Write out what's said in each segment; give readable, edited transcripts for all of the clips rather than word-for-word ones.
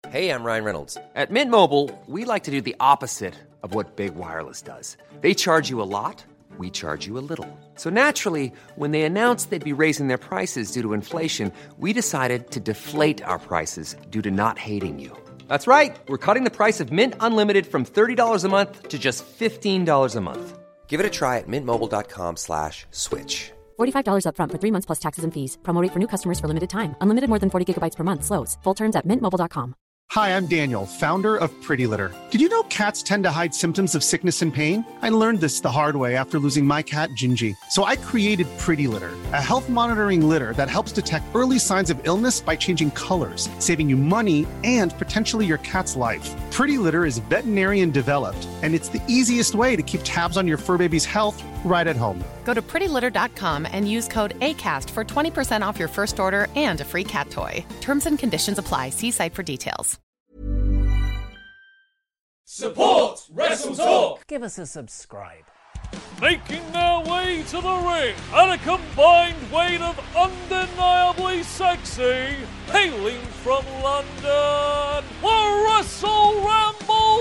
Hey, I'm Ryan Reynolds. At Mint Mobile, we like to do the opposite of what Big Wireless does. They charge you a lot, we charge you a little. So naturally, when they announced they'd be raising their prices due to inflation, we decided to deflate our prices due to not hating you. That's right. We're cutting the price of Mint Unlimited from $30 a month to just $15 a month. Give it a try at mintmobile.com/switch. $45 up front for 3 months plus taxes and fees. Promo rate for new customers for limited time. Unlimited more than 40 gigabytes per month. Slows full terms at mintmobile.com. Hi, I'm Daniel, founder of Pretty Litter. Did you know cats tend to hide symptoms of sickness and pain? I learned this the hard way after losing my cat, Gingy. So I created Pretty Litter, a health monitoring litter that helps detect early signs of illness by changing colors, saving you money and potentially your cat's life. Pretty Litter is veterinarian developed, and it's the easiest way to keep tabs on your fur baby's health right at home. Go to prettylitter.com and use code ACAST for 20% off your first order and a free cat toy. Terms and conditions apply. See site for details. Support Wrestle Talk! Give us a subscribe. Making their way to the ring at a combined weight of undeniably sexy, hailing from London, the Wrestle Ramble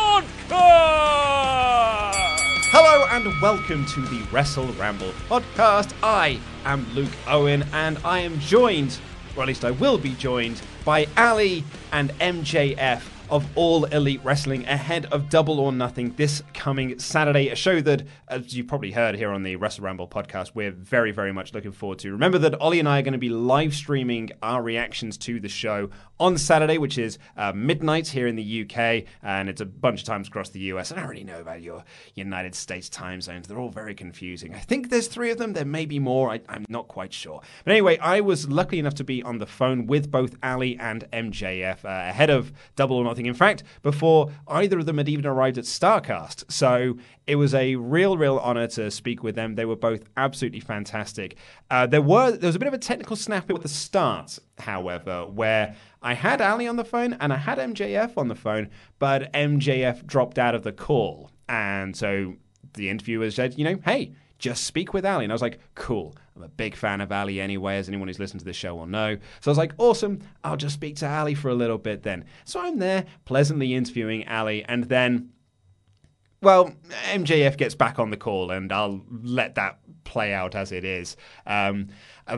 Podcast! Hello and welcome to the Wrestle Ramble Podcast. I am Luke Owen and I am joined, or at least I will be joined, by Ali and MJF of All Elite Wrestling ahead of Double or Nothing this coming Saturday. A show that, as you probably heard here on the Wrestle Ramble podcast, we're very, very much looking forward to. Remember that Ollie and I are going to be live streaming our reactions to the show on Saturday, which is midnight here in the UK, and it's a bunch of times across the US. I don't really know about your United States time zones. They're all very confusing. I think there's 3 of them. There may be more. I'm not quite sure. But anyway, I was lucky enough to be on the phone with both Ali and MJF ahead of Double or Nothing. In fact, before either of them had even arrived at StarCast. So it was a real honor to speak with them. They were both absolutely fantastic. There was a bit of a technical snap at the start, however, where I had Ali on the phone and I had MJF on the phone, but MJF dropped out of the call. And so the interviewer said, hey, just speak with Ali. And I was like, cool. I'm a big fan of Ali anyway, as anyone who's listened to this show will know. So I was like, awesome, I'll just speak to Ali for a little bit then. So I'm there pleasantly interviewing Ali, and then, well, MJF gets back on the call, and I'll let that play out as it is. Well,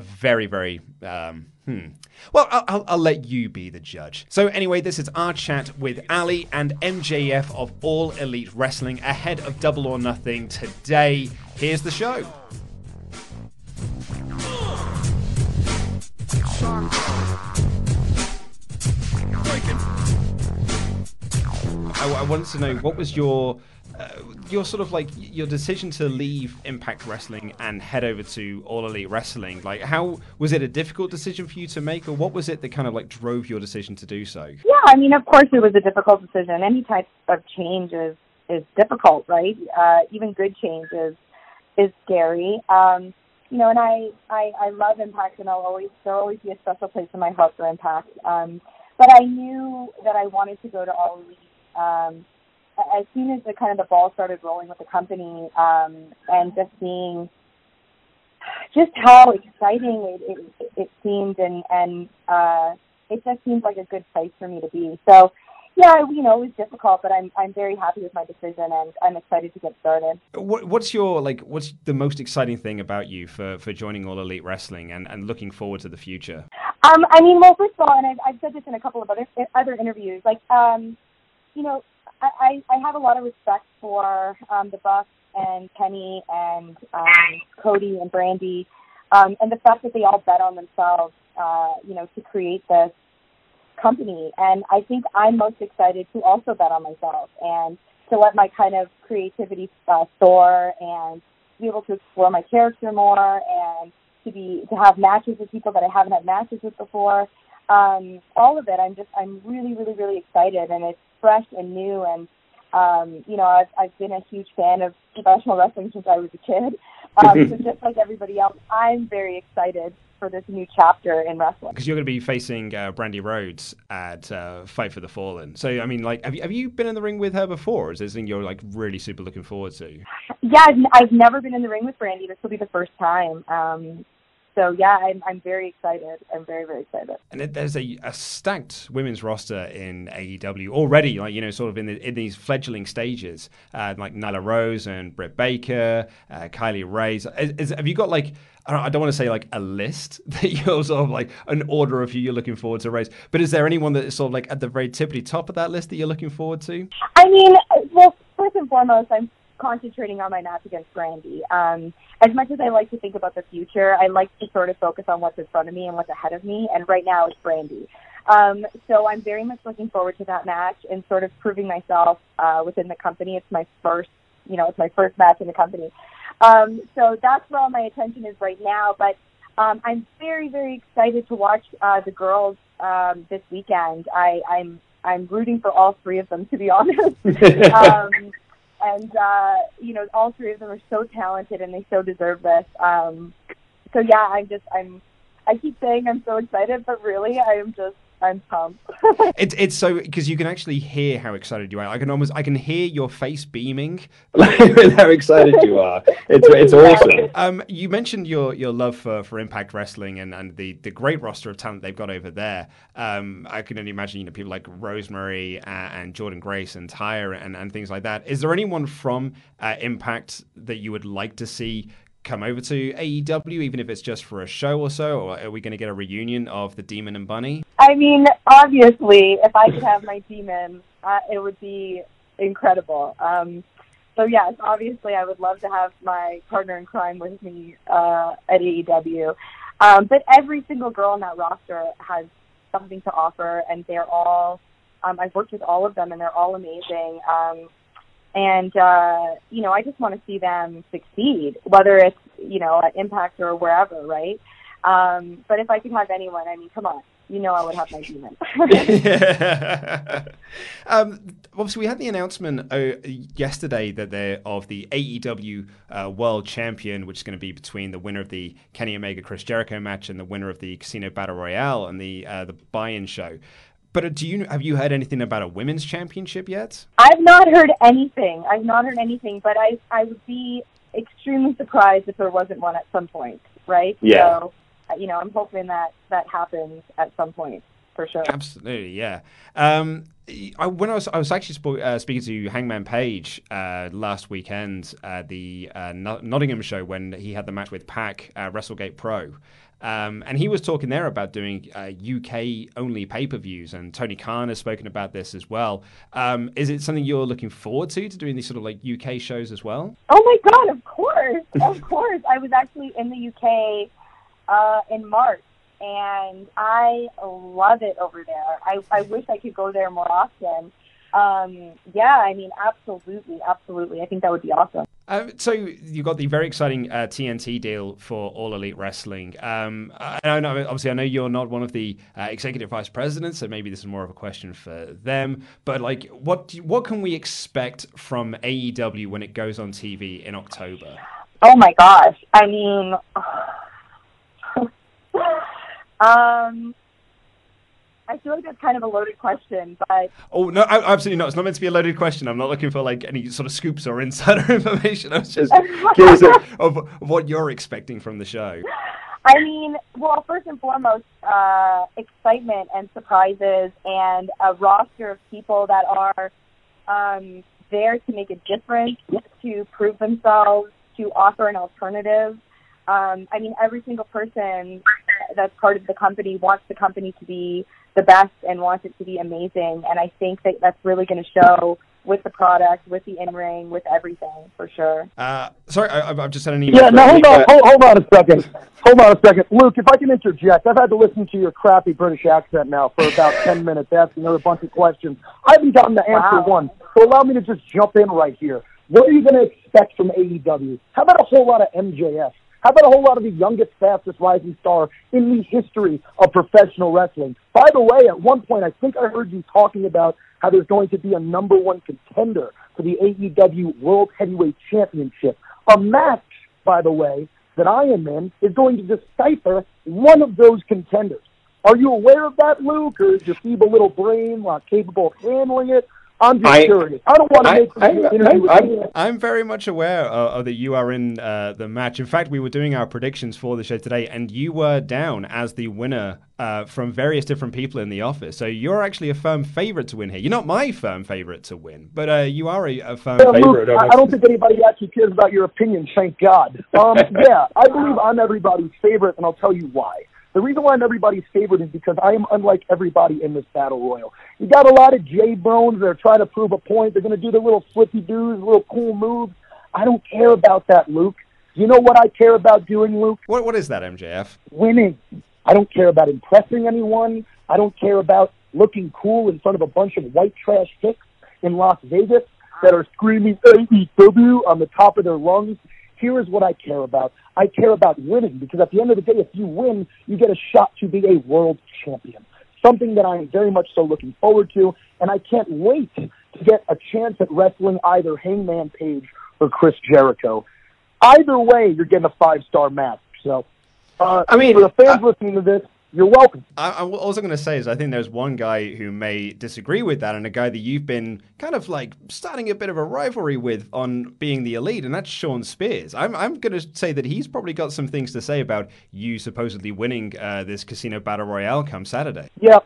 I'll let you be the judge. So anyway, this is our chat with Ali and MJF of All Elite Wrestling ahead of Double or Nothing today. Here's the show. I wanted to know, what was your sort of like your decision to leave Impact Wrestling and head over to All Elite Wrestling? Like, how was it a difficult decision for you to make, or what was it that kind of like drove your decision to do so? Yeah, I mean, of course it was a difficult decision. Any type of change is difficult, right? Even good change is scary. And I love Impact, and there'll always be a special place in my heart for Impact. But I knew that I wanted to go to All Elite as soon as the ball started rolling with the company, and just seeing just how exciting it seemed, and it just seemed like a good place for me to be. So, yeah, it was difficult, but I'm very happy with my decision, and I'm excited to get started. What's the most exciting thing about you for joining All Elite Wrestling and looking forward to the future? Well, first of all, and I've said this in a couple of other interviews, I have a lot of respect for the Bucks and Kenny and Cody and Brandy, and the fact that they all bet on themselves, to create this company. And I think I'm most excited to also bet on myself and to let my kind of creativity soar and be able to explore my character more and to have matches with people that I haven't had matches with before. All of it, I'm really, really, really excited, and it's fresh and new. And I've been a huge fan of professional wrestling since I was a kid. So just like everybody else, I'm very excited for this new chapter in wrestling. Because you're going to be facing Brandy Rhodes at Fight for the Fallen. So, I mean, like, have you been in the ring with her before? Or is this something you're, like, really super looking forward to? Yeah, I've never been in the ring with Brandy. This will be the first time. So yeah, I'm very excited. I'm very, very excited. And there's a stacked women's roster in AEW already, like, you know, sort of in these fledgling stages, like Nyla Rose and Britt Baker, Kylie Ray. Have you got like, I don't want to say like a list that you're sort of like an order of who you're looking forward to race, but is there anyone that is sort of like at the very tippity top of that list that you're looking forward to? I mean, well, first and foremost, I'm concentrating on my match against Brandy. As much as I like to think about the future, I like to sort of focus on what's in front of me and what's ahead of me, and right now it's Brandy. So I'm very much looking forward to that match and sort of proving myself within the company. It's my first match in the company. So that's where all my attention is right now. But I'm very, very excited to watch the girls this weekend. I'm rooting for all three of them, to be honest. And you know, all three of them are so talented and they so deserve this. So yeah, I keep saying I'm so excited, but really I'm pumped. It's so, because you can actually hear how excited you are. I can hear your face beaming with how excited you are. It's awesome. You mentioned your love for Impact Wrestling and the great roster of talent they've got over there. I can only imagine, you know, people like Rosemary and Jordan Grace and Tyre and things like that. Is there anyone from Impact that you would like to see come over to AEW, even if it's just for a show or so? Or are we going to get a reunion of the Demon and Bunny? I mean, obviously, if I could have my Demon, it would be incredible. So yes, obviously, I would love to have my partner in crime with me at AEW. But every single girl on that roster has something to offer, and they're all, I've worked with all of them, and they're all amazing. And, you know, I just want to see them succeed, whether it's, you know, at Impact or wherever, right? But if I could have anyone, I mean, come on. You know I would have my Demon. Obviously, we had the announcement yesterday that they're of the AEW World Champion, which is going to be between the winner of the Kenny Omega Chris Jericho match and the winner of the Casino Battle Royale and the buy-in show. But have you heard anything about a women's championship yet? I've not heard anything. But I would be extremely surprised if there wasn't one at some point, right? Yeah. So, you know, I'm hoping that happens at some point, for sure. Absolutely, yeah. When I was actually speaking to Hangman Page last weekend at the Nottingham show when he had the match with Pac at WrestleGate Pro. And he was talking there about doing UK-only pay-per-views, and Tony Khan has spoken about this as well. Is it something you're looking forward to doing these sort of like UK shows as well? Oh my God, of course, of course. I was actually in the UK in March, and I love it over there. I wish I could go there more often. Yeah, I mean, absolutely. I think that would be awesome. So you've got the very exciting TNT deal for All Elite Wrestling. I know, obviously, I know you're not one of the executive vice presidents, so maybe this is more of a question for them. But like, what can we expect from AEW when it goes on TV in October? Oh my gosh! I mean, I feel like that's kind of a loaded question, but... Oh, no, absolutely not. It's not meant to be a loaded question. I'm not looking for, like, any sort of scoops or insider information. I was just curious of what you're expecting from the show. I mean, well, first and foremost, excitement and surprises and a roster of people that are there to make a difference, to prove themselves, to offer an alternative. I mean, every single person that's part of the company wants the company to be the best and wants it to be amazing. And I think that that's really going to show with the product, with the in-ring, with everything, for sure. Sorry, I've just had an email. Yeah, no, hold on a second. Luke, if I can interject, I've had to listen to your crappy British accent now for about 10 minutes, asking a bunch of questions. I haven't gotten to answer one, so allow me to just jump in right here. What are you going to expect from AEW? How about a whole lot of MJF? How about a whole lot of the youngest, fastest rising star in the history of professional wrestling? By the way, at one point, I think I heard you talking about how there's going to be a number one contender for the AEW World Heavyweight Championship. A match, by the way, that I am in is going to decipher one of those contenders. Are you aware of that, Luke, or is your feeble little brain not capable of handling it? I'm just curious. I don't want to make the interview with you. I'm very much aware that you are in the match. In fact, we were doing our predictions for the show today, and you were down as the winner from various different people in the office. So you're actually a firm favorite to win here. You're not my firm favorite to win, but you are a firm favorite. Luke, I don't think anybody actually cares about your opinion, thank God. Yeah, I believe I'm everybody's favorite, and I'll tell you why. The reason why I'm everybody's favorite is because I am unlike everybody in this battle royal. You got a lot of J-Brones that are trying to prove a point. They're going to do the little flippy-doos, little cool moves. I don't care about that, Luke. You know what I care about doing, Luke? What is that, MJF? Winning. I don't care about impressing anyone. I don't care about looking cool in front of a bunch of white trash hicks in Las Vegas that are screaming AEW on the top of their lungs. Here is what I care about. I care about winning because at the end of the day, if you win, you get a shot to be a world champion. Something that I am very much so looking forward to, and I can't wait to get a chance at wrestling either Hangman Page or Chris Jericho. Either way, you're getting a 5-star match. So, for the fans listening to this, you're welcome. I'm also going to say is I think there's one guy who may disagree with that, and a guy that you've been kind of like starting a bit of a rivalry with on being the elite, and that's Shawn Spears. I'm going to say that he's probably got some things to say about you supposedly winning this Casino Battle Royale come Saturday. Yeah,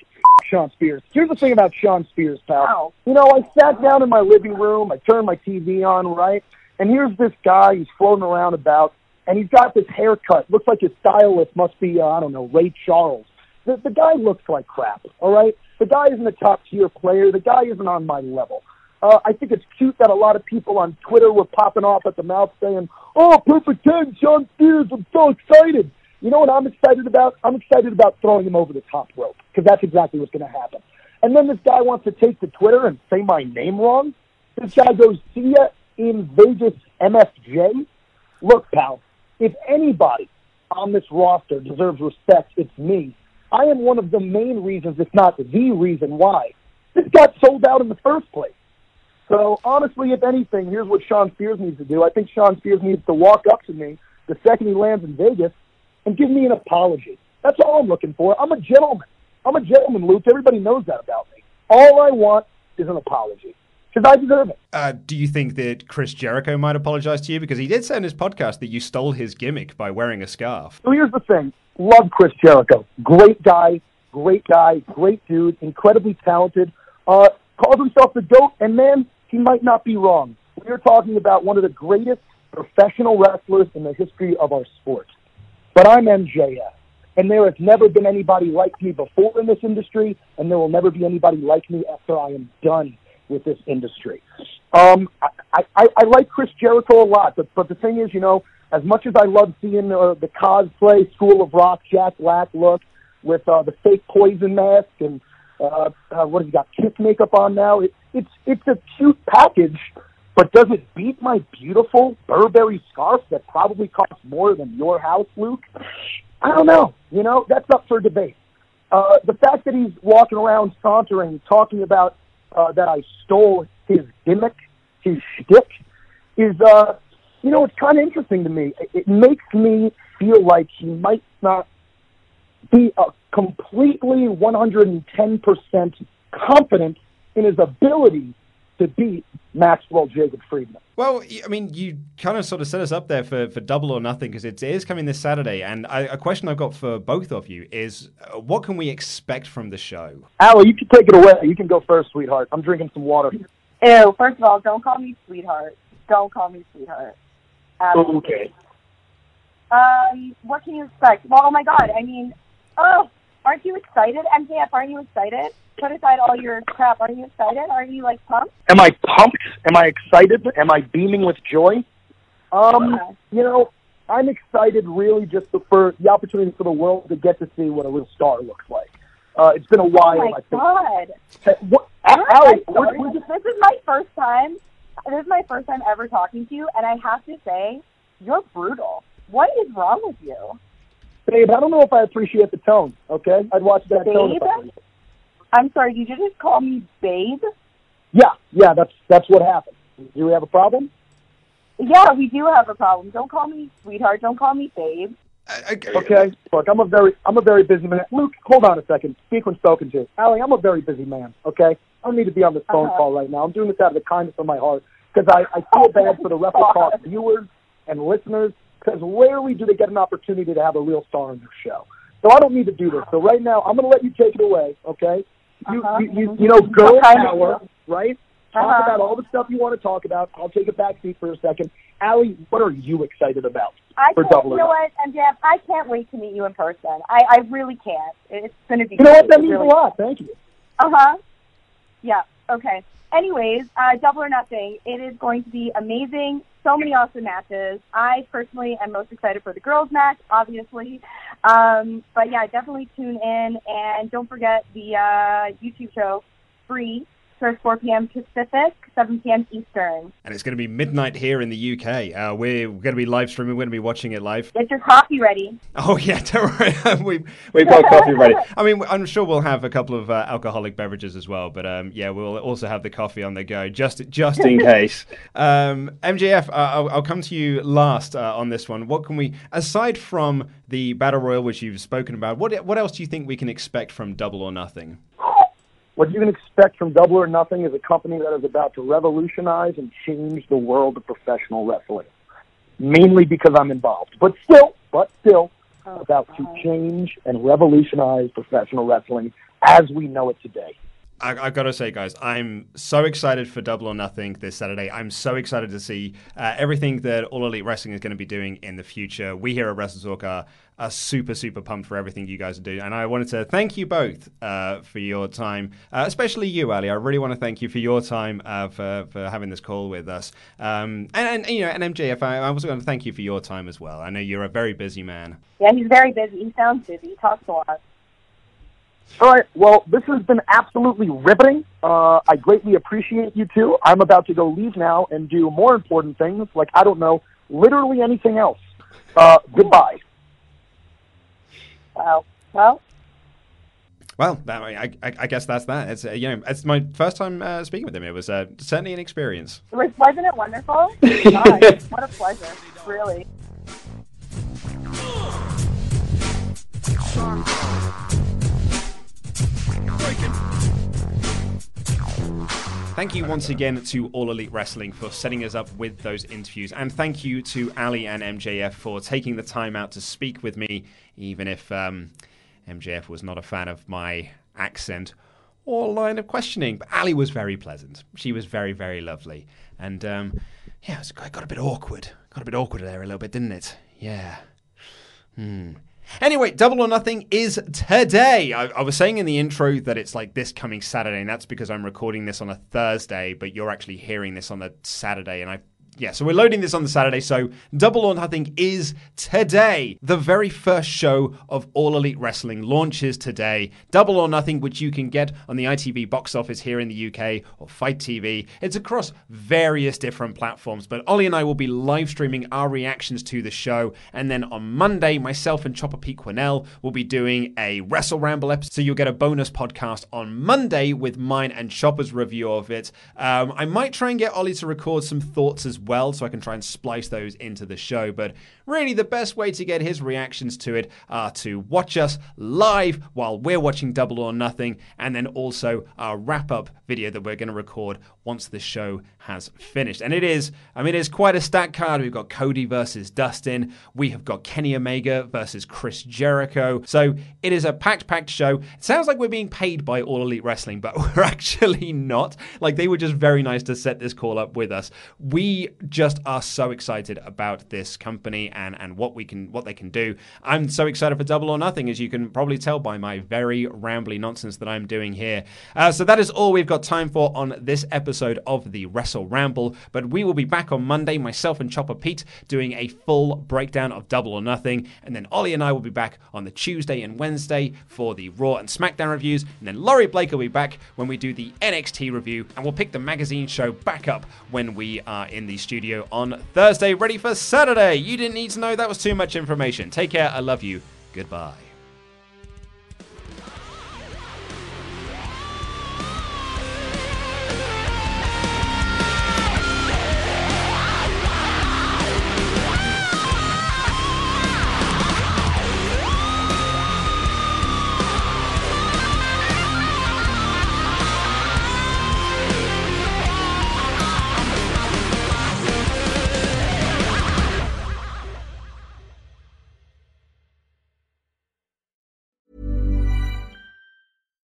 Shawn Spears. Here's the thing about Shawn Spears, pal. Wow. You know, I sat down in my living room, I turned my TV on, right? And here's this guy, he's floating around about, and he's got this haircut. Looks like his stylist must be, Ray Charles. The guy looks like crap, all right? The guy isn't a top-tier player. The guy isn't on my level. I think it's cute that a lot of people on Twitter were popping off at the mouth saying, "Oh, perfect 10, Shawn Spears, I'm so excited." You know what I'm excited about? I'm excited about throwing him over the top rope, because that's exactly what's going to happen. And then this guy wants to take to Twitter and say my name wrong. This guy goes, "See ya in Vegas, MSJ." Look, pal, if anybody on this roster deserves respect, it's me. I am one of the main reasons, if not the reason why this got sold out in the first place. So, honestly, if anything, here's what Shawn Spears needs to do. I think Shawn Spears needs to walk up to me the second he lands in Vegas and give me an apology. That's all I'm looking for. I'm a gentleman. I'm a gentleman, Luke. Everybody knows that about me. All I want is an apology, because I deserve it. Do you think that Chris Jericho might apologize to you? Because he did say in his podcast that you stole his gimmick by wearing a scarf. So here's the thing. Love Chris Jericho. Great guy, great dude, incredibly talented. Calls himself the GOAT, and man, he might not be wrong. We are talking about one of the greatest professional wrestlers in the history of our sport. But I'm MJF, and there has never been anybody like me before in this industry, and there will never be anybody like me after I am done with this industry. I like Chris Jericho a lot, but the thing is, as much as I love seeing the cosplay School of Rock Jack Black look with the fake poison mask and what has he got, kiss makeup on now, it's a cute package, but does it beat my beautiful Burberry scarf that probably costs more than your house, Luke? I don't know. That's up for debate. The fact that he's walking around sauntering, talking about that I stole his gimmick, his shtick, is, it's kind of interesting to me. It makes me feel like he might not be completely 110% confident in his ability to beat Maxwell Jacob Friedman. Well, I mean, you kind of sort of set us up there for Double or Nothing, because it is coming this Saturday. And a question I've got for both of you is, what can we expect from the show? Allie, you can take it away. You can go first, sweetheart. I'm drinking some water. Ew, first of all, don't call me sweetheart. Don't call me sweetheart. Okay. What can you expect? Well, oh my God. I mean, aren't you excited? MJF, aren't you excited? Put aside all your crap. Are you excited? Are you, pumped? Am I pumped? Am I excited? Am I beaming with joy? I'm excited really just for the opportunity for the world to get to see what a real star looks like. It's been a while. Oh, my God. Allie, this is my first time. This is my first time ever talking to you, and I have to say, you're brutal. What is wrong with you? Babe, I don't know if I appreciate the tone, okay? I'd watch that tone. I'm sorry, did you just call me babe? Yeah, that's what happened. Do we have a problem? Yeah, we do have a problem. Don't call me sweetheart. Don't call me babe. Okay, look, I'm a very busy man. Luke, hold on a second. Speak when spoken to. Allie, I'm a very busy man. Okay, I don't need to be on this phone call right now. I'm doing this out of the kindness of my heart because I feel bad for the WrestleTalk viewers and listeners because rarely do they get an opportunity to have a real star on their show. So I don't need to do this. So right now, I'm going to let you take it away. Okay, you know, girl power, right? Talk about all the stuff you want to talk about. I'll take a back seat for a second. Allie, what are you excited about for Double or Nothing? You know what, MJF, I can't wait to meet you in person. I really can't. It's going to be. You know what? That means a lot. Thank you. Yeah. Okay. Anyways, Double or Nothing. It is going to be amazing. So many awesome matches. I personally am most excited for the girls' match, obviously. But yeah, definitely tune in and don't forget the YouTube show, free. Starts 4 p.m. Pacific, 7 p.m. Eastern. And it's going to be midnight here in the UK. We're going to be live streaming. We're going to be watching it live. Get your coffee ready. Oh, yeah, don't worry. We've got coffee ready. I mean, I'm sure we'll have a couple of alcoholic beverages as well. But, yeah, we'll also have the coffee on the go, just in case. MJF, I'll come to you last on this one. What can we, aside from the Battle Royal, which you've spoken about, what else do you think we can expect from Double or Nothing? What you can expect from Double or Nothing is a company that is about to revolutionize and change the world of professional wrestling. Mainly because I'm involved. But still about to change and revolutionize professional wrestling as we know it today. I've got to say, guys, I'm so excited for Double or Nothing this Saturday. I'm so excited to see everything that All Elite Wrestling is going to be doing in the future. We here at WrestleTalk are super, super pumped for everything you guys are doing. And I wanted to thank you both for your time, especially you, Ali. I really want to thank you for your time for having this call with us. And MJF, I also want to thank you for your time as well. I know you're a very busy man. Yeah, he's very busy. He sounds busy. He talks a lot. All right, well, this has been absolutely riveting. I greatly appreciate you two. I'm about to go leave now and do more important things, like, I don't know, literally anything else. Goodbye. Wow. Well, I guess that's that. It's my first time speaking with him. It was certainly an experience. Wasn't it wonderful? God, what a pleasure, really. Thank you once again to All Elite Wrestling for setting us up with those interviews. And thank you to Ali and MJF for taking the time out to speak with me, even if MJF was not a fan of my accent or line of questioning. But Ali was very pleasant. She was very, very lovely. And it got a bit awkward. Got a bit awkward there a little bit, didn't it? Yeah. Anyway, Double or Nothing is today. I was saying in the intro that it's like this coming Saturday, and that's because I'm recording this on a Thursday, but you're actually hearing this on the Saturday, and so we're loading this on the Saturday, so Double or Nothing is today. The very first show of All Elite Wrestling launches today. Double or Nothing, which you can get on the ITV box office here in the UK or Fight TV. It's across various different platforms, but Ollie and I will be live streaming our reactions to the show, and then on Monday, myself and Chopper Pete Quinnell will be doing a Wrestle Ramble episode, so you'll get a bonus podcast on Monday with mine and Chopper's review of it. I might try and get Ollie to record some thoughts as well, so I can try and splice those into the show. But really, the best way to get his reactions to it are to watch us live while we're watching Double or Nothing, and then also our wrap-up video that we're going to record once the show has finished. And it's quite a stacked card. We've got Cody versus Dustin. We have got Kenny Omega versus Chris Jericho. So it is a packed show. It sounds like we're being paid by All Elite Wrestling, but we're actually not. Like, they were just very nice to set this call up with us. We just are so excited about this company and what they can do. I'm so excited for Double or Nothing, as you can probably tell by my very rambly nonsense that I'm doing here. So that is all we've got time for on this episode of the Wrestle Ramble, but we will be back on Monday, myself and Chopper Pete, doing a full breakdown of Double or Nothing, and then Ollie and I will be back on the Tuesday and Wednesday for the Raw and SmackDown reviews, and then Laurie Blake will be back when we do the NXT review, and we'll pick the magazine show back up when we are in the studio on Thursday, ready for Saturday. You didn't need to know, that was too much information. Take care, I love you, goodbye.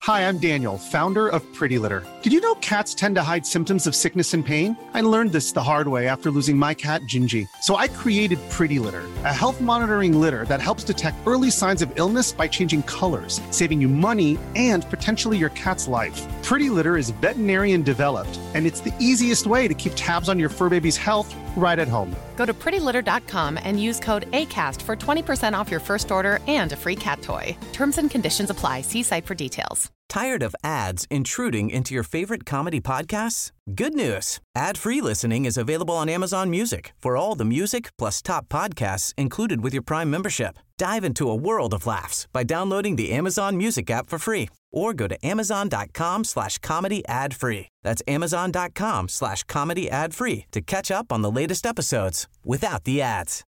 Hi, I'm Daniel, founder of Pretty Litter. Did you know cats tend to hide symptoms of sickness and pain? I learned this the hard way after losing my cat, Gingy. So I created Pretty Litter, a health monitoring litter that helps detect early signs of illness by changing colors, saving you money and potentially your cat's life. Pretty Litter is veterinarian developed, and it's the easiest way to keep tabs on your fur baby's health right at home. Go to prettylitter.com and use code ACAST for 20% off your first order and a free cat toy. Terms and conditions apply. See site for details. Tired of ads intruding into your favorite comedy podcasts? Good news. Ad-free listening is available on Amazon Music for all the music plus top podcasts included with your Prime membership. Dive into a world of laughs by downloading the Amazon Music app for free or go to amazon.com/comedy ad-free. That's amazon.com/comedy ad-free to catch up on the latest episodes without the ads.